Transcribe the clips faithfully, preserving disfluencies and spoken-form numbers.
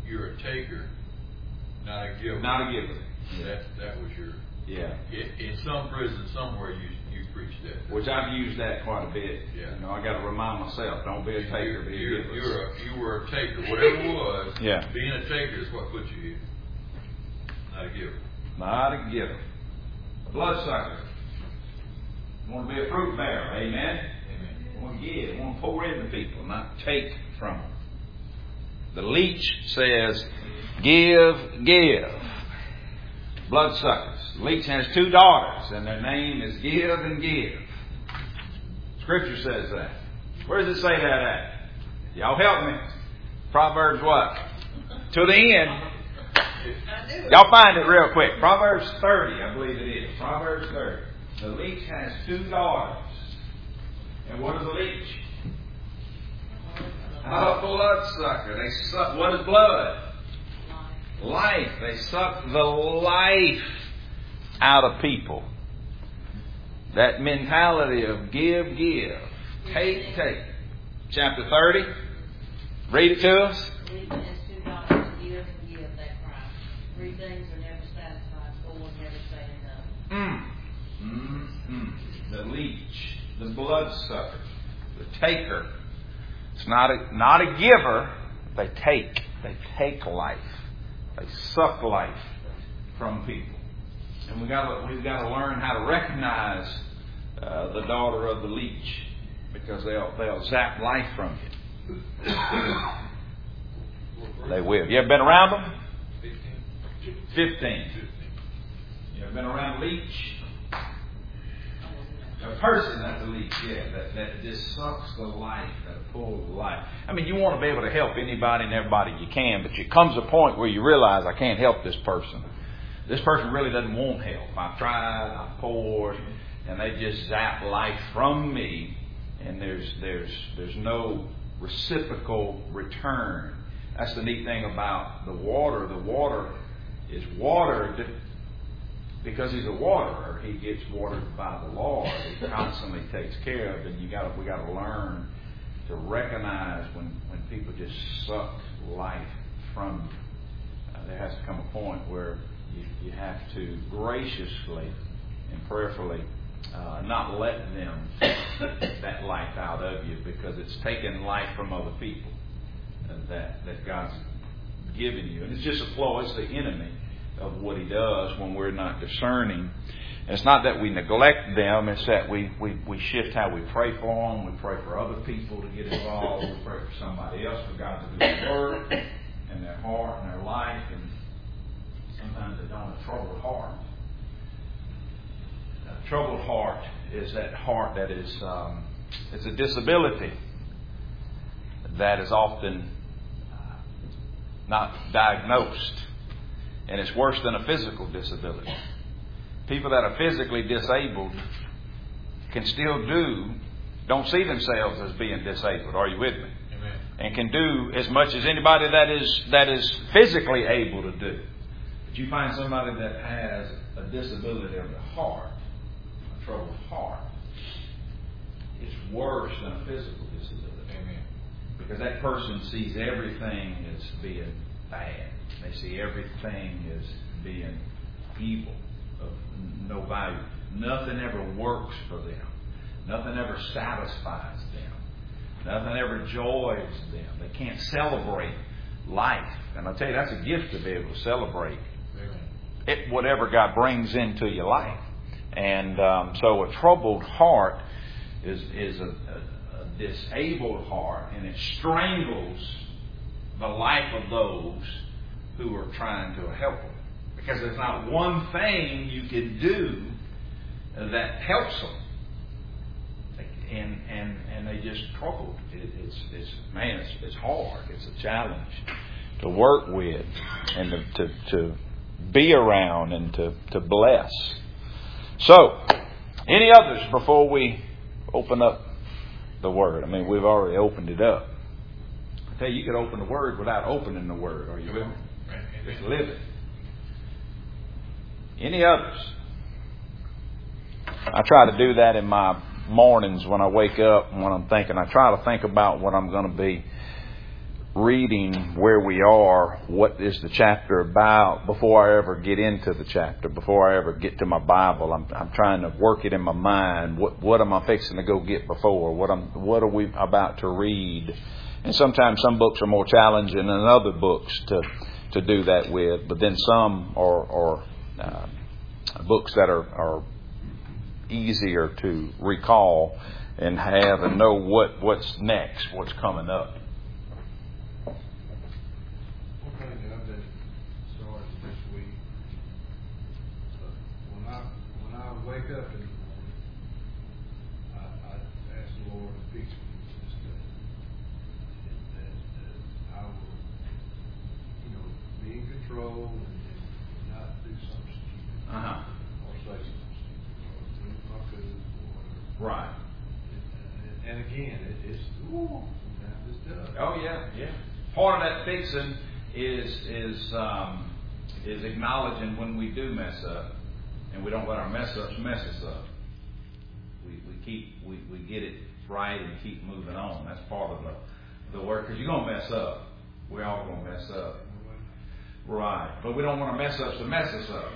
you're a taker, not a giver. Not a giver. Yeah. That that was your. Yeah. In some prison somewhere, you you preached that. Which I've used that quite a bit. Yeah. You know, I got to remind myself: don't be a taker, be a you're, giver. You're a, you were a taker, whatever it was. Yeah. Being a taker is what put you here. Not a giver. Not a giver. A bloodsucker. You want to be a fruit bearer. Amen. Amen. You want to give. You want to pour into people, not take from them. The leech says, "Give, give." Bloodsuckers. The leech has two daughters, and their name is Give and Give. Scripture says that. Where does it say that at? Y'all help me. Proverbs what? To the end. Y'all find it real quick. Proverbs thirty, I believe it is. Proverbs thirty. The leech has two daughters. And what is a leech? A bloodsucker. They suck. What is blood? Life. They suck the life out of people. That mentality of give, give. Take, take. Chapter thirty. Read it to us. Legion has two daughters, give and give, that cry. Three things are never satisfied, four will never say enough. Mm. Mm-hmm. The leech, the bloodsucker, the taker. It's not a, not a giver. They take. They take life. They suck life from people. And we got we've got to learn how to recognize uh, the daughter of the leech, because they'll they'll zap life from you. They will. You ever been around them? Fifteen. You ever been around a leech? A person that's a leech, yeah, that, that just sucks the life, that pulls the life. I mean, you want to be able to help anybody and everybody you can, but it comes a point where you realize, I can't help this person. This person really doesn't want help. I've tried, I've poured, and they just zap life from me, and there's there's there's no reciprocal return. That's the neat thing about the water. The water is watered because he's a waterer. He gets watered by the Lord. He constantly takes care of it. And you got we got to learn to recognize when, when people just suck life from you. Uh, there has to come a point where you, you have to graciously and prayerfully uh, not let them take that life out of you, because it's taking life from other people uh, that that God's given you. And it's just a flaw. It's the enemy of what he does when we're not discerning. And it's not that we neglect them, it's that we, we, we shift how we pray for them. We pray for other people to get involved. We pray for somebody else, for God to do the work in their heart and their life. And sometimes they don't have a troubled heart. A troubled heart is that heart that is um, it's a disability that is often uh, not diagnosed. And it's worse than a physical disability. People that are physically disabled can still do, don't see themselves as being disabled. Are you with me? Amen. And can do as much as anybody that is that is physically able to do. But you find somebody that has a disability of the heart, a troubled heart, it's worse than a physical disability. Amen. Because that person sees everything as being bad. They see everything as being evil, of no value. Nothing ever works for them. Nothing ever satisfies them. Nothing ever joys them. They can't celebrate life. And I tell you, that's a gift to be able to celebrate it, whatever God brings into your life. And um, so a troubled heart is, is a, a, a disabled heart, and it strangles the life of those who are trying to help them. Because there's not one thing you can do that helps them. And and, and they just troubled. It, it's, it's, man, it's, it's hard. It's a challenge to work with and to, to, to be around and to, to bless. So, any others before we open up the Word? I mean, we've already opened it up. I tell you, you could open the Word without opening the Word. Are you with me? Just live it. Any others? I try to do that in my mornings when I wake up and when I'm thinking. I try to think about what I'm going to be reading where we are, what is the chapter about, before I ever get into the chapter, before I ever get to my Bible. I'm, I'm trying to work it in my mind. What, what am I fixing to go get before? What am, what are we about to read? And sometimes some books are more challenging than other books to, to do that with. But then some are, are uh, books that are, are easier to recall and have and know what, what's next, what's coming up. Wake up in the morning, I, I ask the Lord to fix me this day. And that, that I will, you know, be in control and, and not do something stupid. Uh-huh. Or say something stupid. Or do my food or whatever. Right. And, and, and again, it, it's, ooh, sometimes it's tough. Oh, yeah, yeah. Part of that fixing is, is, um, is acknowledging when we do mess up. And we don't let our mess ups mess us up. We we keep we, we get it right and keep moving on. That's part of the the work, because you're gonna mess up. We're all gonna mess up, right? But we don't want to mess ups to mess us up.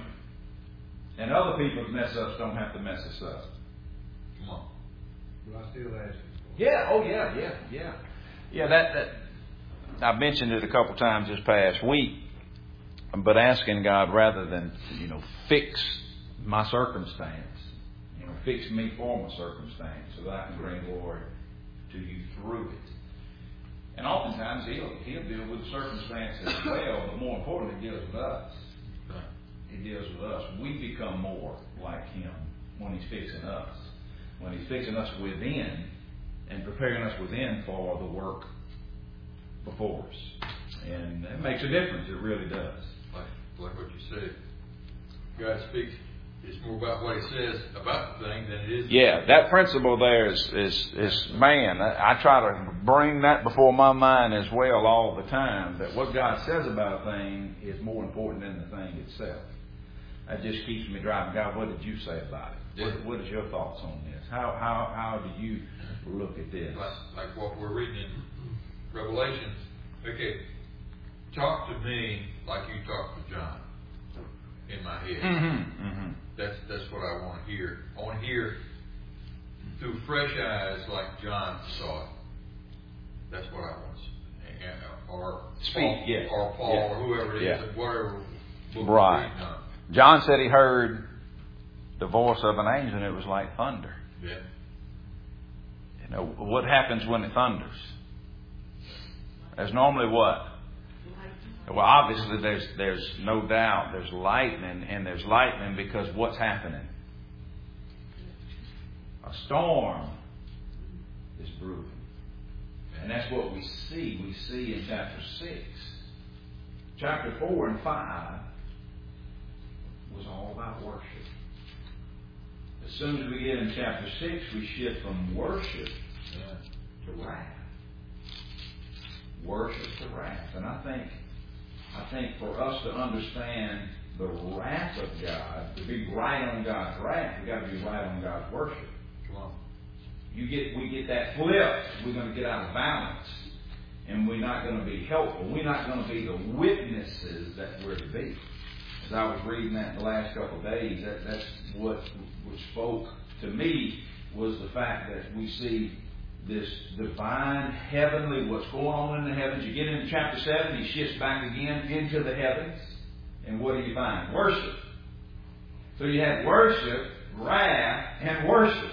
And other people's mess ups don't have to mess us up. Come on. But I still ask you. Yeah. Oh yeah. Yeah. Yeah. Yeah. That that I mentioned it a couple times this past week. But asking God, rather than you know fix my circumstance, you know, fix me for my circumstance so that I can bring glory to you through it. And oftentimes He'll He'll deal with the circumstances as well, but more importantly, He deals with us. He deals with us. We become more like Him when He's fixing us. When He's fixing us within and preparing us within for the work before us. And it makes a difference. It really does. Like, like what you said. God speaks. It's more about what He says about the thing than it is. Yeah, that principle there is, is, is man, I, I try to bring that before my mind as well all the time, that what God says about a thing is more important than the thing itself. That just keeps me driving. God, what did you say about it? Yeah. What, what is your thoughts on this? How how how do you look at this? Like, like what we're reading in Revelation. Okay, talk to me like you talk to John in my head. Mm-hmm, mm-hmm. That's that's what I want to hear. I want to hear through fresh eyes like John saw it. That's what I want. And, or Speak, Paul, yeah. or Paul, yeah. or whoever it is, yeah. whatever book right. we're reading on. John said he heard the voice of an angel, and it was like thunder. Yeah. You know what happens when it thunders? There's normally what? Well, obviously, there's there's no doubt there's lightning, and there's lightning because what's happening? A storm is brewing. And that's what we see. We see in chapter six. Chapter four and five was all about worship. As soon as we get in chapter six, we shift from worship to wrath. Worship to wrath. And I think I think for us to understand the wrath of God, to be right on God's wrath, we've got to be right on God's worship. Come on. You get, we get that flipped, we're going to get out of balance, and we're not going to be helpful. We're not going to be the witnesses that we're to be. As I was reading that in the last couple of days, that, that's what, what spoke to me was the fact that we see this divine, heavenly, what's going on in the heavens. You get into chapter seven, he shifts back again into the heavens. And what do you find? Worship. So you have worship, wrath, and worship.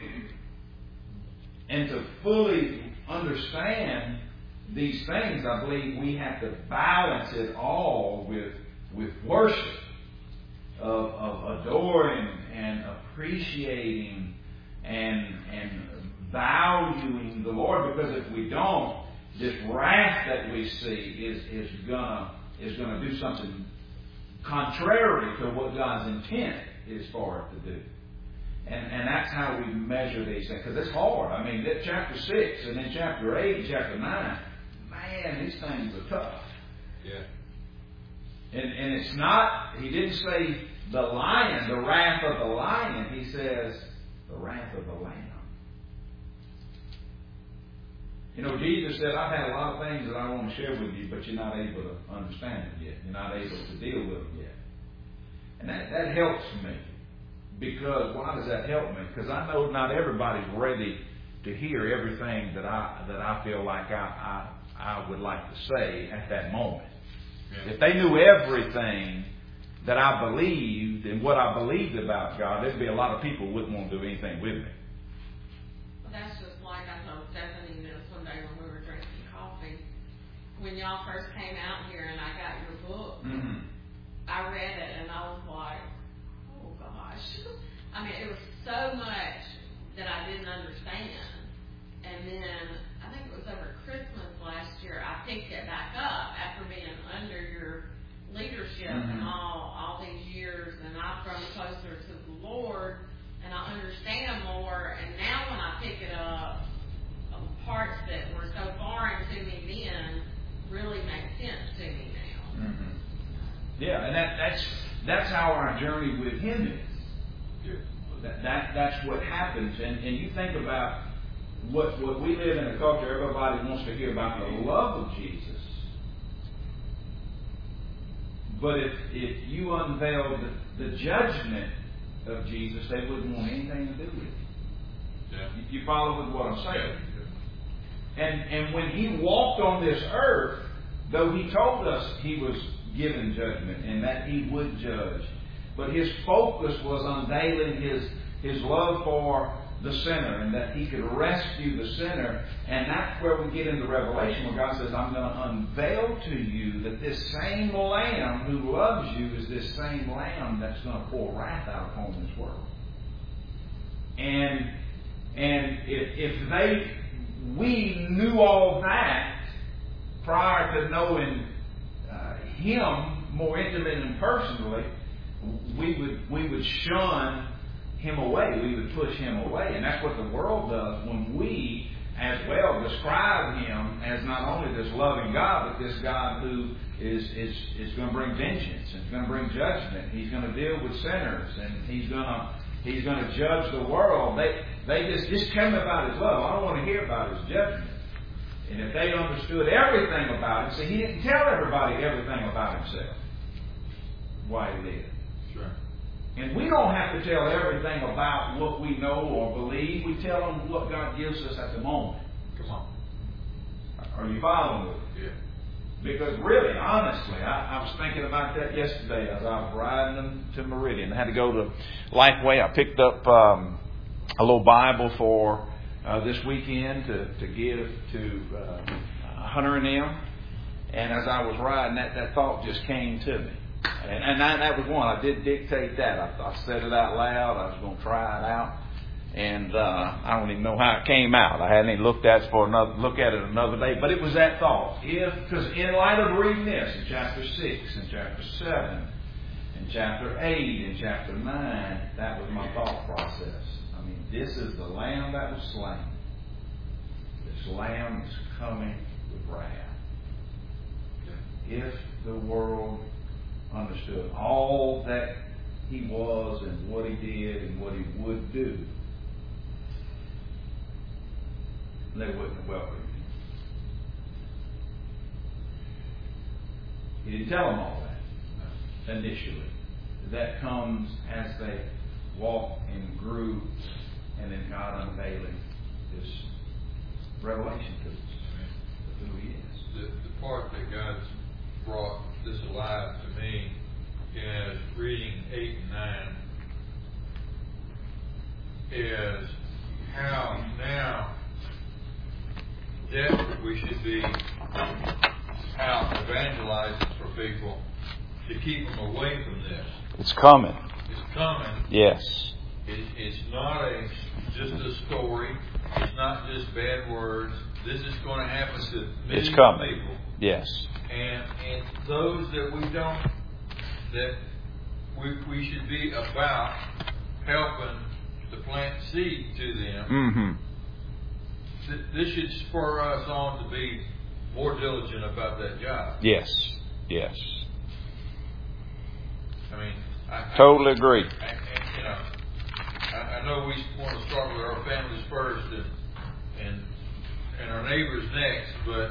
And to fully understand these things, I believe we have to balance it all with, with worship. Of, of adoring and appreciating and and valuing the Lord, because if we don't, this wrath that we see is is gonna is gonna do something contrary to what God's intent is for it to do, and and that's how we measure these things, because it's hard. I mean, that chapter six and then chapter eight and chapter nine, man, these things are tough. Yeah. And and it's not. He didn't say the lion, the wrath of the lion. He says the wrath of the Lamb. You know, Jesus said, I've had a lot of things that I want to share with you, but you're not able to understand them yet. You're not able to deal with them yet. And that, that helps me. Because, why does that help me? Because I know not everybody's ready to hear everything that I that I feel like I, I, I would like to say at that moment. Yeah. If they knew everything that I believed and what I believed about God, there'd be a lot of people who wouldn't want to do anything with me. Well, that's just like I told Stephanie this one day when we were drinking coffee. When y'all first came out here and I got your book, mm-hmm. I read it and I was like, oh gosh. I mean, it was so much that I didn't understand. And then, I think it was over Christmas last year, I picked it back up after being under your leadership mm-hmm. and all, all these years. And I've grown closer to the Lord and I understand more. And now when I pick it up, parts that were so foreign to me then really make sense to me now. Mm-hmm. Yeah, and that, that's that's how our journey with Him is. Yeah. That, that that's what happens, and, and you think about what what we live in a culture. Everybody wants to hear about the love of Jesus, but if if you unveiled the, the judgment of Jesus, they wouldn't want anything to do with it. Yeah. You, you follow with what I'm saying? Yeah. And and when He walked on this earth, though He told us He was given judgment and that He would judge, but His focus was unveiling His His love for the sinner and that He could rescue the sinner. And that's where we get into Revelation, where God says, I'm going to unveil to you that this same Lamb who loves you is this same Lamb that's going to pour wrath out upon this world. And and if, if they we knew all that prior to knowing Him more intimately and personally, we would we would shun Him away. We would push Him away. And that's what the world does when we, as well, describe Him as not only this loving God, but this God who is is, is going to bring vengeance and is going to bring judgment. He's going to deal with sinners and He's going to He's going to judge the world. They they just, just tell me about His love. I don't want to hear about His judgment. And if they understood everything about Him, see, He didn't tell everybody everything about Himself. Why He lived. Sure. And we don't have to tell everything about what we know or believe. We tell them what God gives us at the moment. Come on. Are you following with me? Yeah. Because really, honestly, I, I was thinking about that yesterday as I was riding them to Meridian. I had to go to Lifeway. I picked up um, a little Bible for Uh, this weekend to, to give to uh, Hunter and them. And as I was riding, that, that thought just came to me. And, and that, that was one. I did dictate that. I, I said it out loud. I was going to try it out. And uh, I don't even know how it came out. I hadn't even looked at it for another look at it another day. But it was that thought. If, because in light of reading this in chapter six, in chapter seven, in chapter eight, in chapter nine, that was my thought process. This is the Lamb that was slain. This Lamb is coming with wrath. If the world understood all that He was and what He did and what He would do, they wouldn't have welcomed Him. He didn't tell them all that initially. That comes as they walked and grew. And then God unveiling this revelation to us of who He is. The, the part that God's brought this alive to me is reading eight and nine is how now desperate we should be out evangelizing for people to keep them away from this. It's coming. It's coming. Yes. It, it's not a just a story. It's not just bad words. This is going to happen to millions it's coming. of people. Yes. And and those that we don't, that we we should be about helping to plant seed to them. Mm-hmm. Th- this should spur us on to be more diligent about that job. Yes. Yes. I mean, I, totally I, agree. I, I, you know. I know we want to start with our families first, and and and our neighbor's next, but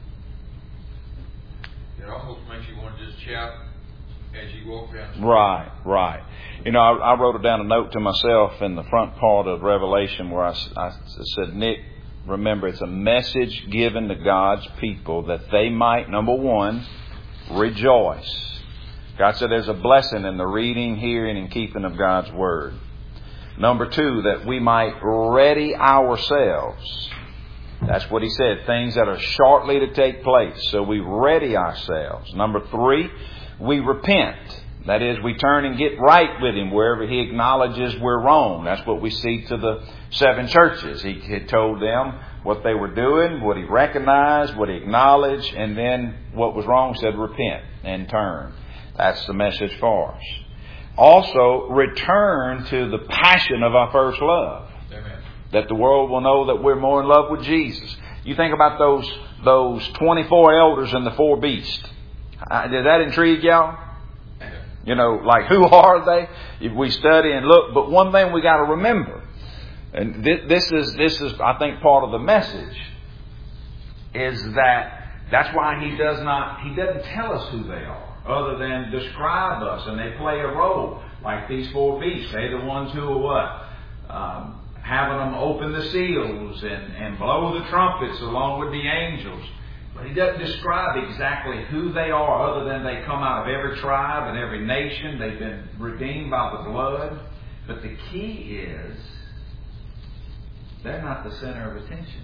it almost makes you want to just shout as you walk down the street. Right, right. You know, I, I wrote down a note to myself in the front part of Revelation where I, I said, Nick, remember, it's a message given to God's people that they might, number one, rejoice. God said there's a blessing in the reading, hearing, and keeping of God's Word. Number two, that we might ready ourselves. That's what He said, things that are shortly to take place. So we ready ourselves. Number three, we repent. That is, we turn and get right with Him wherever He acknowledges we're wrong. That's what we see to the seven churches. He had told them what they were doing, what He recognized, what He acknowledged, and then what was wrong, said repent and turn. That's the message for us. Also, return to the passion of our first love. Amen. That the world will know that we're more in love with Jesus. You think about those those twenty-four elders and the four beasts. Uh, did that intrigue y'all? You know, like, who are they? If we study and look, but one thing we got to remember, and this, this is this is I think part of the message, is that that's why he does not he doesn't tell us who they are, other than describe us, and they play a role like these four beasts. They're the ones who are what? Um, having them open the seals and, and blow the trumpets along with the angels. But he doesn't describe exactly who they are, other than they come out of every tribe and every nation. They've been redeemed by the blood. But the key is, they're not the center of attention.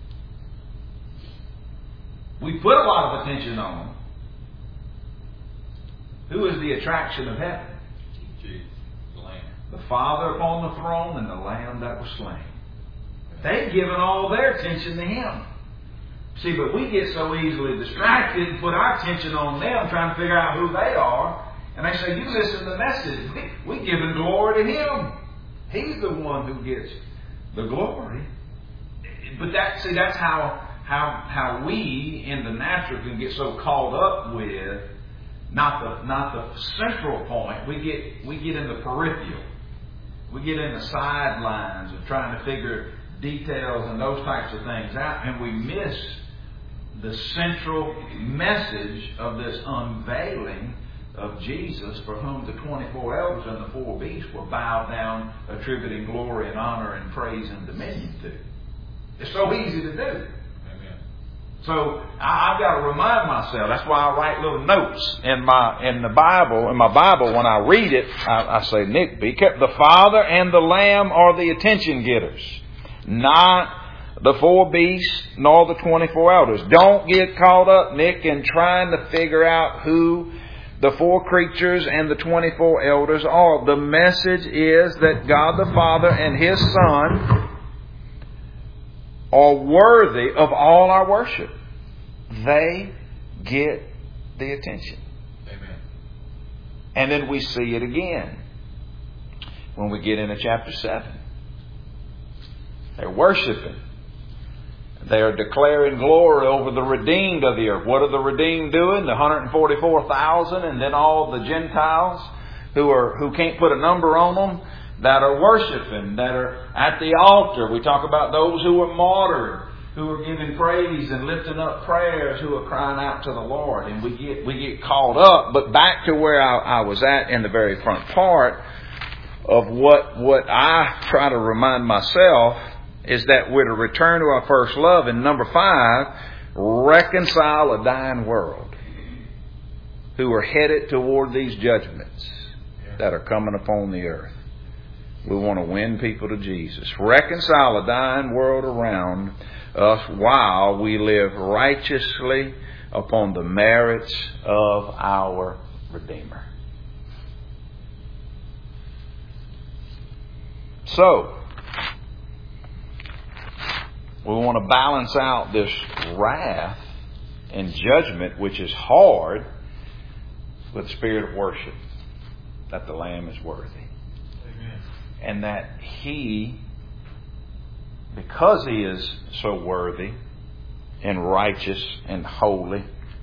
We put a lot of attention on them. Who is the attraction of heaven? Jesus, the Lamb. The Father upon the throne and the Lamb that was slain. They've given all their attention to Him. See, but we get so easily distracted and put our attention on them, trying to figure out who they are. And they say, you listen to the message. We, we giving glory to Him. He's the one who gets the glory. But that, see, that's how, how, how we in the natural can get so caught up with not the, not the central point. We get, we get in the peripheral. We get in the sidelines of trying to figure details and those types of things out. And we miss the central message of this unveiling of Jesus, for whom the twenty-four elders and the four beasts were bowed down, attributing glory and honor and praise and dominion to. It's so easy to do. Amen. So I, I've got to remind myself. That's why I write little notes in my in the Bible. In my Bible, when I read it, I, I say, Nick, be careful. The Father and the Lamb are the attention getters, not the four beasts, nor the twenty-four elders. Don't get caught up, Nick, in trying to figure out who the four creatures and the twenty-four elders are. The message is that God the Father and His Son are worthy of all our worship. They get the attention. Amen. And then we see it again when we get into chapter seven. They're worshiping. They are declaring glory over the redeemed of the earth. What are the redeemed doing? The one hundred forty-four thousand, and then all the Gentiles who are who can't put a number on them, that are worshiping, that are at the altar. We talk about those who are martyred, who are giving praise and lifting up prayers, who are crying out to the Lord. And we get we get caught up. But back to where I, I was at in the very front part of what what I try to remind myself is that we're to return to our first love. And number five, reconcile a dying world who are headed toward these judgments that are coming upon the earth. We want to win people to Jesus. Reconcile a dying world around us while we live righteously upon the merits of our Redeemer. So, we want to balance out this wrath and judgment, which is hard, with the spirit of worship, that the Lamb is worthy. Amen. And that He, because He is so worthy and righteous and holy,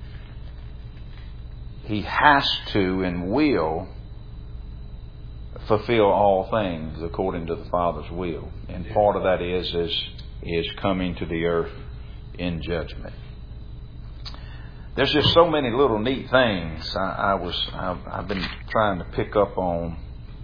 He has to and will fulfill all things according to the Father's will. And part of that is is is coming to the earth in judgment. There's just so many little neat things I, I was I've, I've been trying to pick up on.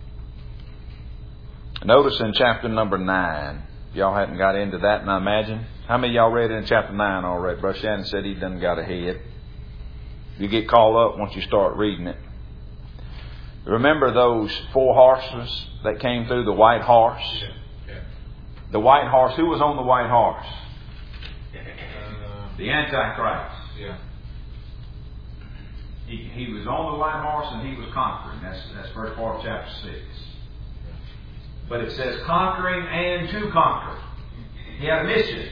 Notice in chapter number nine, y'all hadn't got into that, and I imagine. How many of y'all read it in chapter nine already? Brother Shannon said he done got ahead. You get called up once you start reading it. Remember those four horses that came through, the white horse? Yeah. Yeah. The white horse. Who was on the white horse? Uh, The Antichrist. yeah. He, he was on the white horse and he was conquering. That's that's first part of chapter six. But it says conquering and to conquer. He had a mission.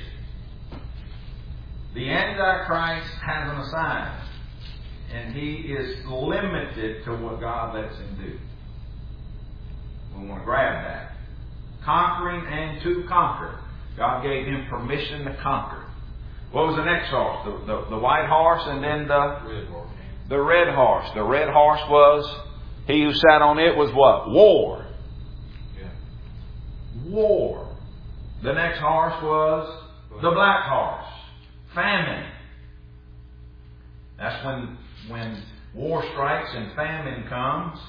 The Antichrist has an assignment. And he is limited to what God lets him do. We want to grab that. Conquering and to conquer. God gave him permission to conquer. What was the next horse? The, the, the white horse and then the Red horse. the red horse. The red horse was, he who sat on it was what? War. Yeah. War. The next horse was the black horse. Famine. That's when when war strikes and famine comes.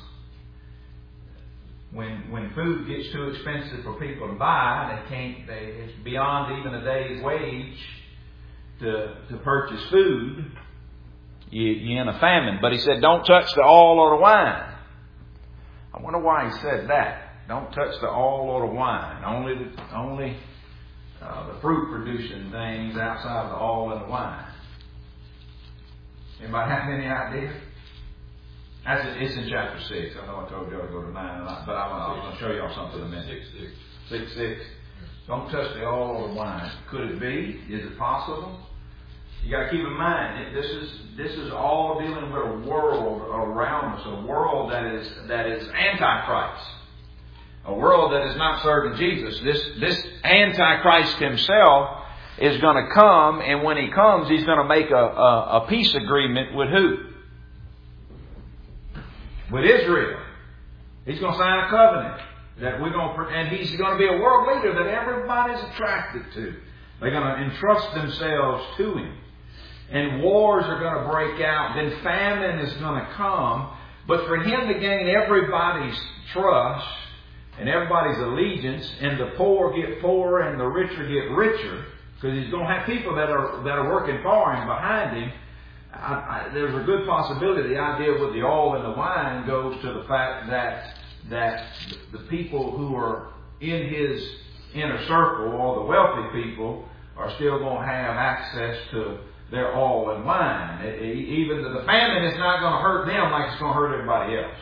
When when food gets too expensive for people to buy, they can't. They, it's beyond even a day's wage to to purchase food. You, you're in a famine. But he said, "Don't touch the oil or the wine." I wonder why he said that. Don't touch the oil or the wine. Only the, only uh, the fruit producing things outside of the oil and the wine. Anybody have any idea? That's it, it's in chapter six. I know I told you to go to nine, but I'm going to show y'all something in a minute. Six, six. Six, six. Don't touch the oil or the wine. Could it be? Is it possible? You got to keep in mind that this is this is all dealing with a world around us, a world that is that is antichrist, a world that is not serving Jesus. This this Antichrist himself is going to come, and when he comes, he's going to make a, a, a peace agreement with who? With Israel. He's going to sign a covenant that we're going to, and he's going to be a world leader that everybody's attracted to. They're going to entrust themselves to him. And wars are going to break out. Then famine is going to come. But for him to gain everybody's trust and everybody's allegiance, and the poor get poorer and the richer get richer, because he's going to have people that are that are working for him behind him. I, I, there's a good possibility the idea with the oil and the wine goes to the fact that that the people who are in his inner circle, or the wealthy people, are still going to have access to their oil and wine. It, it, even the famine is not going to hurt them like it's going to hurt everybody else.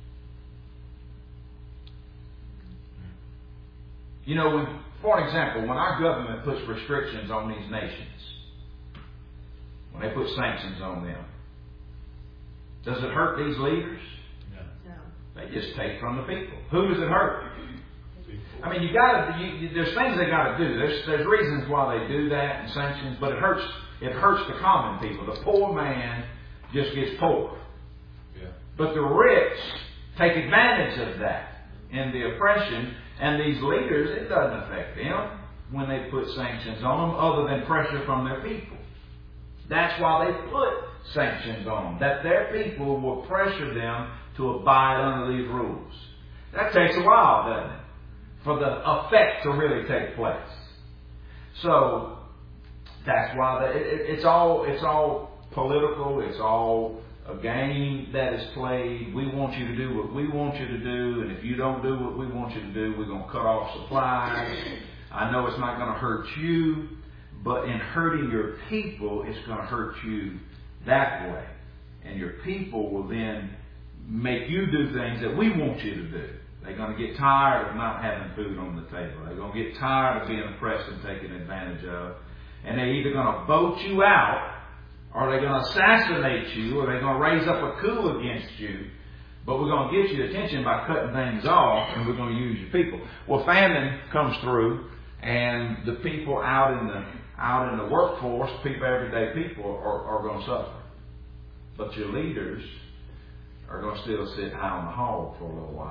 You know, when, for an example, when our government puts restrictions on these nations, when they put sanctions on them, does it hurt these leaders? No. They just take from the people. Who does it hurt? I mean, you got to. You, there's things they got to do. There's there's reasons why they do that and sanctions, but it hurts. It hurts the common people. The poor man just gets poor. Yeah. But the rich take advantage of that and the oppression. And these leaders, it doesn't affect them when they put sanctions on them, other than pressure from their people. That's why they put sanctions on them, that their people will pressure them to abide under these rules. That takes a while, doesn't it, for the effect to really take place. So that's why the, it, it's all it's all political. It's all a game that is played. We want you to do what we want you to do, and if you don't do what we want you to do, we're going to cut off supplies. I know it's not going to hurt you, but in hurting your people, it's going to hurt you that way. And your people will then make you do things that we want you to do. They're going to get tired of not having food on the table. They're going to get tired of being oppressed and taken advantage of. And they're either going to vote you out, or they're going to assassinate you, or they're going to raise up a coup against you. But we're going to get your attention by cutting things off, and we're going to use your people. Well, famine comes through, and the people out in the out in the workforce, people, everyday people, are, are going to suffer. But your leaders are going to still sit high on the hog for a little while.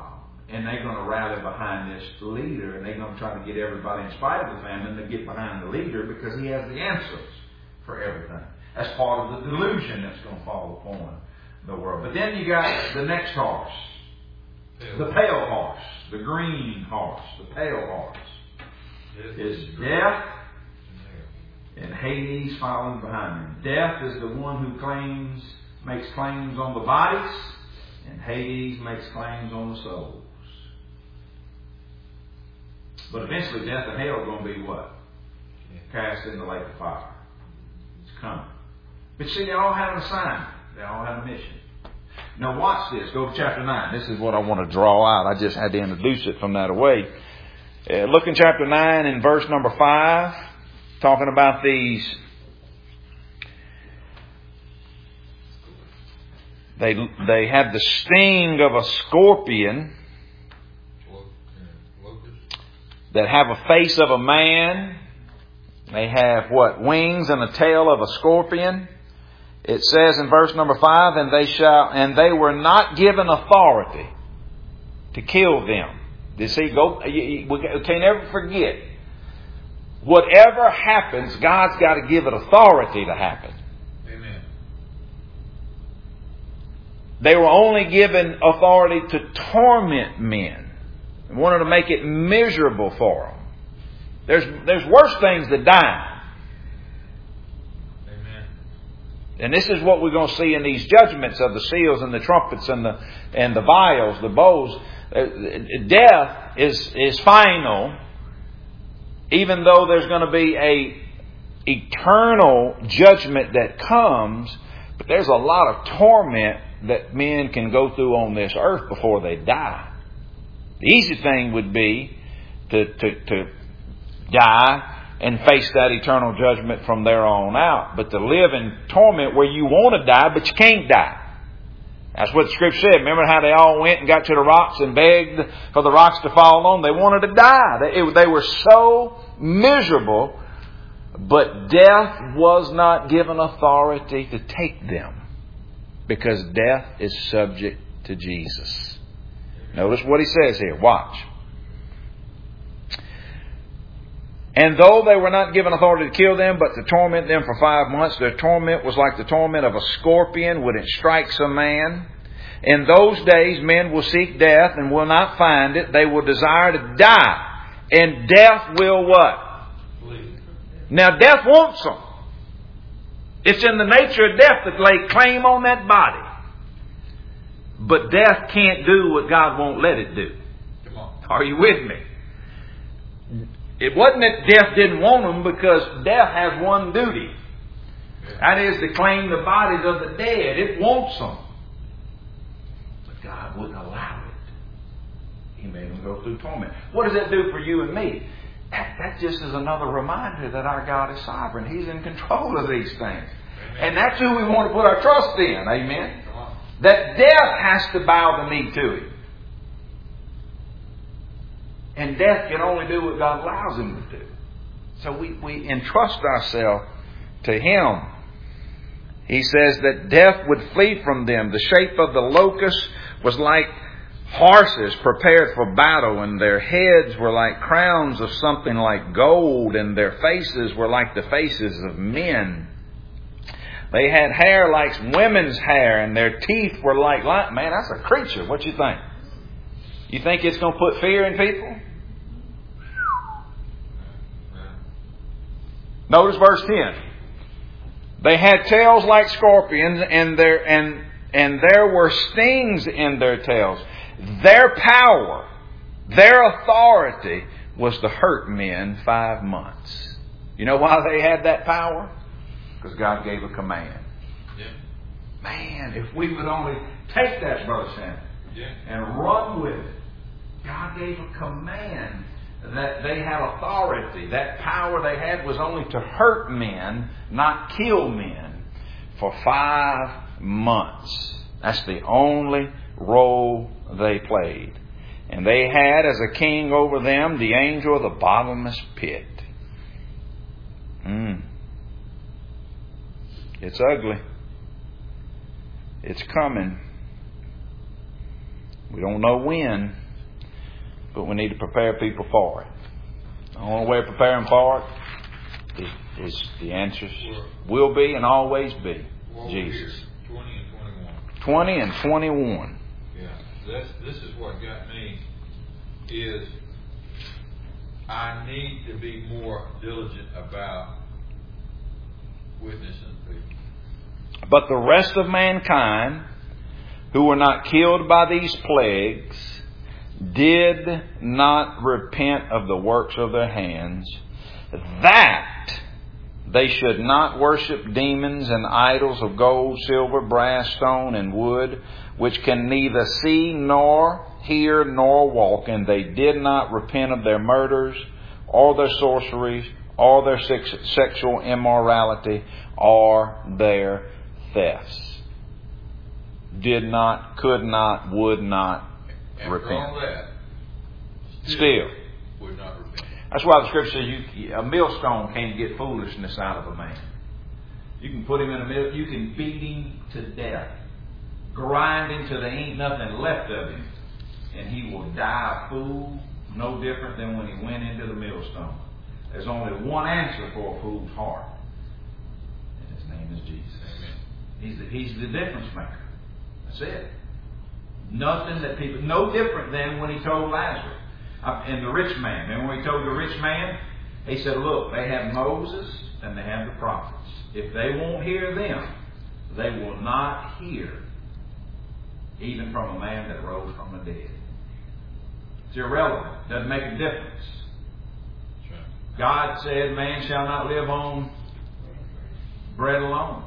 and they're going to rally behind this leader, and they're going to try to get everybody, in spite of the famine, to get behind the leader because he has the answers for everything. That's part of the delusion that's going to fall upon the world. But then you got the next horse, the pale horse, the green horse, the pale horse. Is death, and Hades following behind him. Death is the one who claims, makes claims on the bodies, and Hades makes claims on the souls. But eventually death and hell are going to be what? Cast in the lake of fire. It's coming. But see, they all have an assignment. They all have a mission. Now watch this. Go to chapter nine. This is what I want to draw out. I just had to introduce it from that away. Uh, look in chapter nine and verse number five. Talking about these. They, they have the sting of a scorpion. That have a face of a man. They have what? Wings and a tail of a scorpion. It says in verse number five, and they shall, and they were not given authority to kill them. You see, go, we can't ever forget. Whatever happens, God's got to give it authority to happen. Amen. They were only given authority to torment men. They wanted to make it miserable for them. There's, there's worse things than dying. Amen. And this is what we're going to see in these judgments of the seals and the trumpets and the and the vials, the bowls. Death is is final, even though there's going to be a eternal judgment that comes. But there's a lot of torment that men can go through on this earth before they die. The easy thing would be to to, to die and face that eternal judgment from there on out. But to live in torment where you want to die, but you can't die. That's what the Scripture said. Remember how they all went and got to the rocks and begged for the rocks to fall on? They wanted to die. They, it, they were so miserable, but death was not given authority to take them because death is subject to Jesus. Notice what he says here. Watch. And though they were not given authority to kill them, but to torment them for five months, their torment was like the torment of a scorpion when it strikes a man. In those days, men will seek death and will not find it. They will desire to die. And death will what? Leave. Now, death wants them. It's in the nature of death to lay claim on that body. But death can't do what God won't let it do. Come on. Are you with me? It wasn't that death didn't want them, because death has one duty. That is to claim the bodies of the dead. It wants them. But God wouldn't allow it. He made them go through torment. What does that do for you and me? That, that just is another reminder that our God is sovereign. He's in control of these things. Amen. And that's who we want to put our trust in. Amen. That death has to bow the knee to Him. And death can only do what God allows him to do. So we, we entrust ourselves to Him. He says that death would flee from them. The shape of the locust was like horses prepared for battle, and their heads were like crowns of something like gold, and their faces were like the faces of men. They had hair like women's hair, and their teeth were like lion. Man, that's a creature. What you think? You think it's going to put fear in people? Notice verse ten. They had tails like scorpions, and there and and there were stings in their tails. Their power, their authority was to hurt men five months. You know why they had that power? Because God gave a command. Yeah. Man, if we would only take that, Brother Sam, yeah. and run with it. God gave a command that they had authority. That power they had was only to hurt men, not kill men, for five months. That's the only role they played. And they had as a king over them the angel of the bottomless pit. Mm. It's ugly. It's coming. We don't know when. but we need to prepare people for it. The only way to prepare them for it is, is the answers will be and always be well, Jesus. twenty and twenty-one. twenty and twenty-one. Yeah, that's, this is what got me, is I need to be more diligent about witnessing people. But the rest of mankind, who were not killed by these plagues, did not repent of the works of their hands, that they should not worship demons and idols of gold, silver, brass, stone, and wood, which can neither see nor hear nor walk. And they did not repent of their murders, or their sorceries, or their sex- sexual immorality, or their thefts. Did not, could not, would not After repent. all that, still, Still. would not repent. That's why the Scripture says you, a millstone can't get foolishness out of a man. You can put him in a mill, you can beat him to death, grind him till there ain't nothing left of him, and he will die a fool, no different than when he went into the millstone. There's only one answer for a fool's heart, and his name is Jesus. Amen. He's the, he's the difference maker. That's it. Nothing that people, no different than when he told Lazarus uh, and the rich man. Remember when he told the rich man? He said, look, they have Moses and they have the prophets. If they won't hear them, they will not hear even from a man that rose from the dead. It's irrelevant. Doesn't make a difference. God said, man shall not live on bread alone,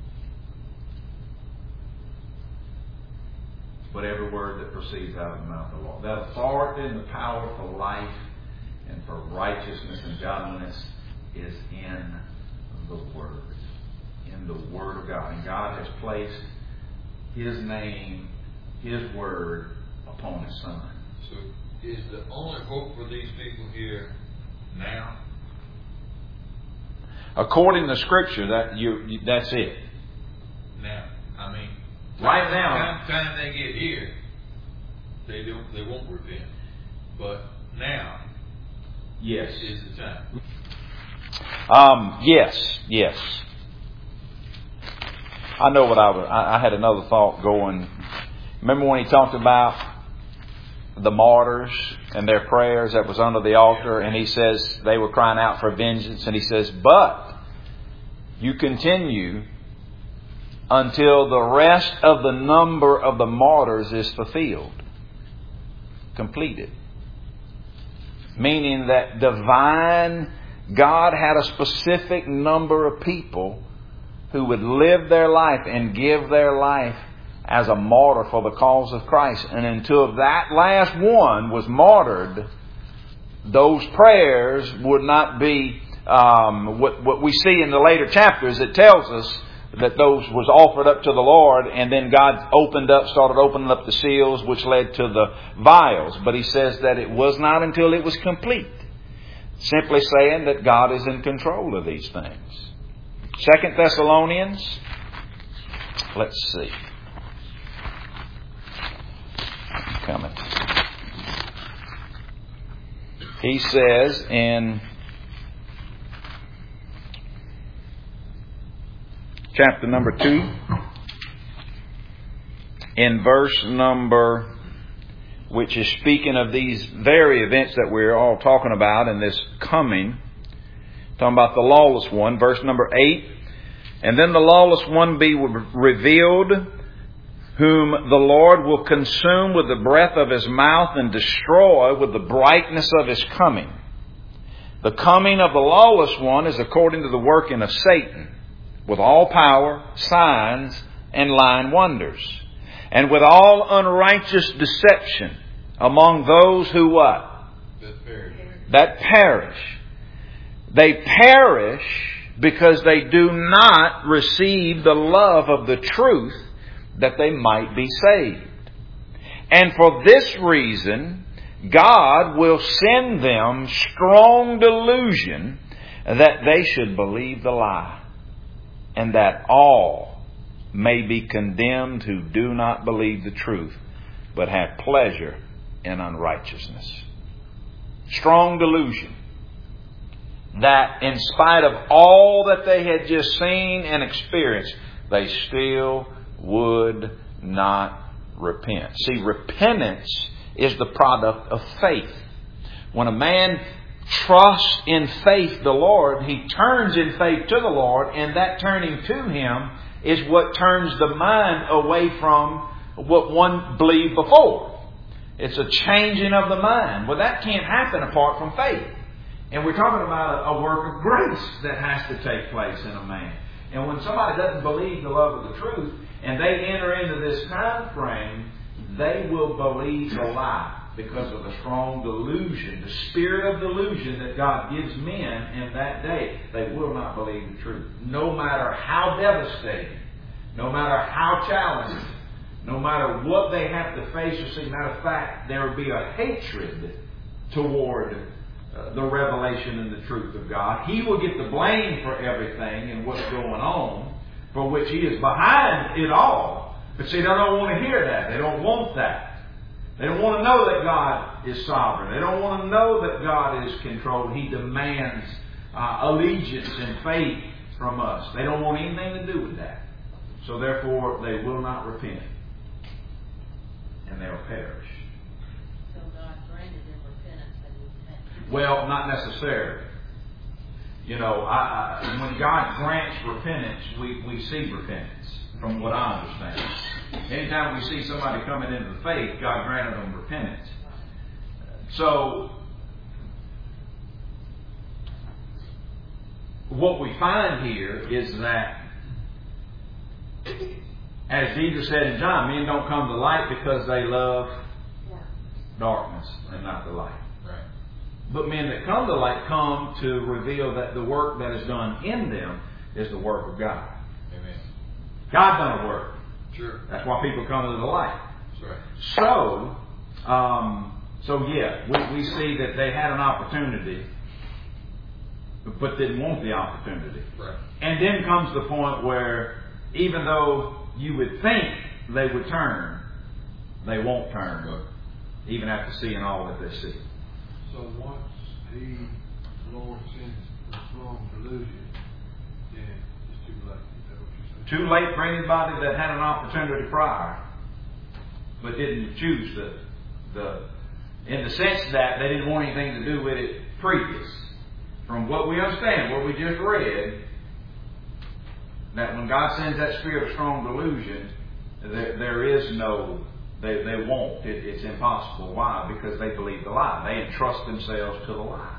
but every word that proceeds out of the mouth of the Lord. That authority and the power for life and for righteousness and godliness is in the Word. In the Word of God. And God has placed His name, His Word upon His Son. So is the only hope for these people here now? According to Scripture, that you that's it. Now, I mean, Right now, time, time they get here, they don't, they won't repent. But now, yes, is the time. Um, yes, yes. I know what I was. I, I had another thought going. Remember when he talked about the martyrs and their prayers that was under the altar, and he says they were crying out for vengeance, and he says, but you continue until the rest of the number of the martyrs is fulfilled, completed. Meaning that divine God had a specific number of people who would live their life and give their life as a martyr for the cause of Christ. And until that last one was martyred, those prayers would not be um, what, what we see in the later chapters. It tells us that those was offered up to the Lord, and then God opened up, started opening up the seals, which led to the vials. But He says that it was not until it was complete. Simply saying that God is in control of these things. Second Thessalonians, let's see. I'm coming. He says in chapter number two, in verse number, which is speaking of these very events that we're all talking about in this coming, talking about the lawless one, verse number eight. And then the lawless one be revealed, whom the Lord will consume with the breath of His mouth and destroy with the brightness of His coming. The coming of the lawless one is according to the working of Satan, with all power, signs, and lying wonders, and with all unrighteous deception among those who what? That perish. That perish. They perish because they do not receive the love of the truth that they might be saved. And for this reason, God will send them strong delusion that they should believe the lie, and that all may be condemned who do not believe the truth, but have pleasure in unrighteousness. strong delusion that in spite of all that they had just seen and experienced, they still would not repent. See, repentance is the product of faith. When a man trusts in faith the Lord, he turns in faith to the Lord, and that turning to Him is what turns the mind away from what one believed before. It's a changing of the mind. Well, that can't happen apart from faith. And we're talking about a, a work of grace that has to take place in a man. And when somebody doesn't believe the love of the truth, and they enter into this time frame, they will believe the lie because of the strong delusion, the spirit of delusion that God gives men in that day. They will not believe the truth. No matter how devastating, no matter how challenging, no matter what they have to face or see. Matter of fact, there will be a hatred toward uh, the revelation and the truth of God. He will get the blame for everything and what's going on, for which He is behind it all. But see, they don't want to hear that. They don't want that. They don't want to know that God is sovereign. They don't want to know that God is controlled. He demands uh, allegiance and faith from us. They don't want anything to do with that. So therefore, they will not repent. And they'll perish. So God granted them repentance and repentance. Well, not necessarily. You know, I, I, when God grants repentance, we, we see repentance, from what I understand. Anytime we see somebody coming into the faith, God granted them repentance. So, what we find here is that, as Jesus said in John, men don't come to light because they love darkness and not the light. Right. But men that come to light come to reveal that the work that is done in them is the work of God. Amen. God done a work. Sure. That's why people come to the light. That's right. So, um, so yeah, we, we see that they had an opportunity, but didn't want the opportunity. Right. And then comes the point where, even though you would think they would turn, they won't turn, Right. even after seeing all that they see. So once He, the Lord, sends the strong delusion, then it's too late. Is that what you're saying? Too late for anybody that had an opportunity prior, but didn't choose the, the, in the sense that they didn't want anything to do with it previous. From what we understand, what we just read, that when God sends that spirit of strong delusion, there, there is no, they, they won't. It, it's impossible. Why? Because they believe the lie. They entrust themselves to the lie.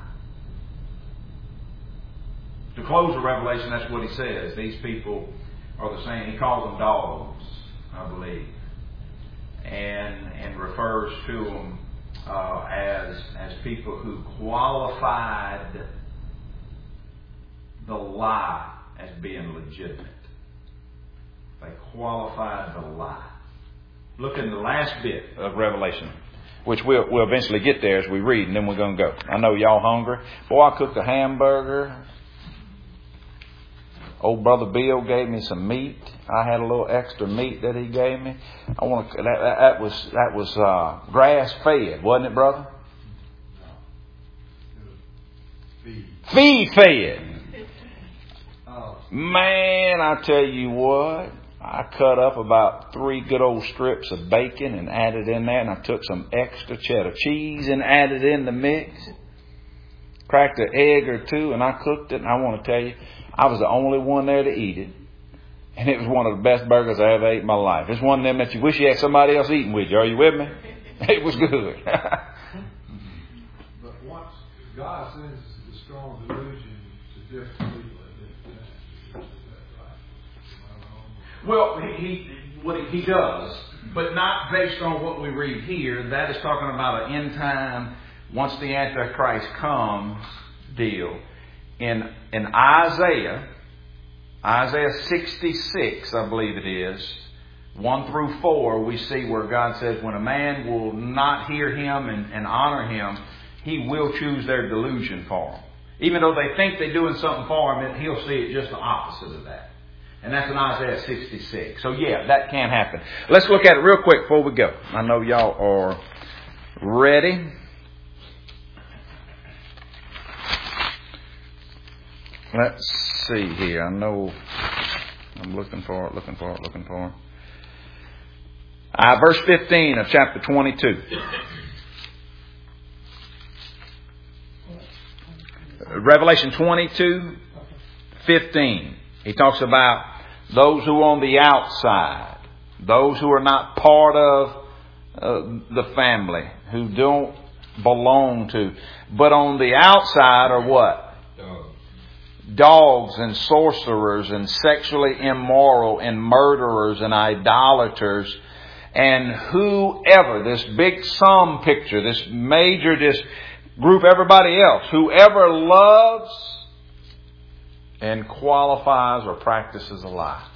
To close the Revelation, that's what he says. These people are the same. He calls them dogs, I believe, and and refers to them uh, as as people who qualified the lie as being legitimate. They qualified the lie. Look in the last bit of Revelation, which we'll, we'll eventually get there as we read, and then we're going to go. I know y'all hungry. Boy, I cooked a hamburger. Old Brother Bill gave me some meat. I had a little extra meat that he gave me. I want to. That, that, that was that was uh, grass fed, wasn't it, brother? No. It was feed. Feed fed. Man, I tell you what, I cut up about three good old strips of bacon and added in there, and I took some extra cheddar cheese and added in the mix. Cracked an egg or two, and I cooked it, and I want to tell you, I was the only one there to eat it. And it was one of the best burgers I ever ate in my life. It's one of them that you wish you had somebody else eating with you. Are you with me? It was good. But once God sends the strong delusion to different people, Well, he, he what he does, but not based on what we read here. That is talking about an end time, once the Antichrist comes deal. In in Isaiah, Isaiah sixty-six, I believe it is, one through four, we see where God says when a man will not hear him and, and honor him, he will choose their delusion for him. Even though they think they're doing something for him, he'll see it just the opposite of that. And that's in Isaiah sixty-six. So yeah, that can happen. Let's look at it real quick before we go. I know y'all are ready. let's see here. I know I'm looking for it, looking for it, looking for it. Uh, verse fifteen of chapter twenty-two. Revelation twenty-two, fifteen. He talks about those who are on the outside, those who are not part of uh, the family, who don't belong to. But on the outside are what? Dogs. Dogs and sorcerers and sexually immoral and murderers and idolaters and whoever, this big sum picture, this major, this group, everybody else, whoever loves and qualifies or practices a lie.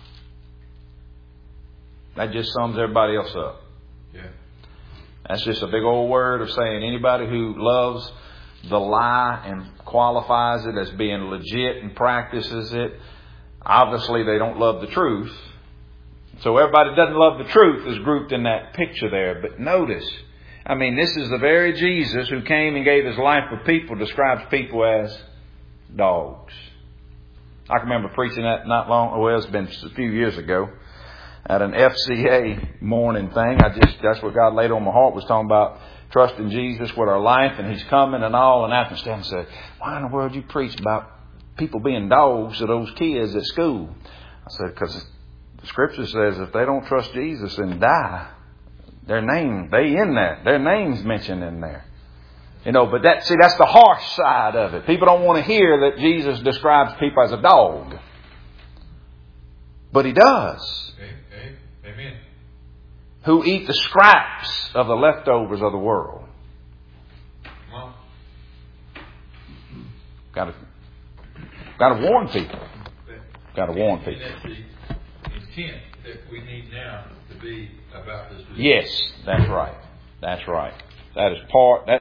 That just sums everybody else up. Yeah. That's just a big old word of saying anybody who loves the lie and qualifies it as being legit and practices it, obviously they don't love the truth. So everybody that doesn't love the truth is grouped in that picture there. But notice, I mean, this is the very Jesus who came and gave His life for people, describes people as dogs. I can remember preaching that not long, well, it's been a few years ago, at an F C A morning thing. I just, that's what God laid on my heart, was talking about trusting Jesus with our life and He's coming and all. And after Stan said, why in the world you preach about people being dogs to those kids at school? I said, because the Scripture says if they don't trust Jesus and die, their name, they in there. Their name's mentioned in there. You know, but that, see, that's the harsh side of it. People don't want to hear that Jesus describes people as a dog. But He does. Okay, okay. Amen. Who eat the scraps of the leftovers of the world. Come on. Got to, got to warn people. Got to warn people. And that's the intent that we need now to be about this. Yes, that's right. That's right. That is part. That